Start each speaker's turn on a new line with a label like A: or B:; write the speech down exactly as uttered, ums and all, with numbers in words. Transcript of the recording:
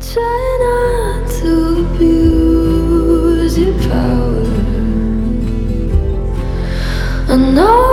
A: Try not to abuse your power. I know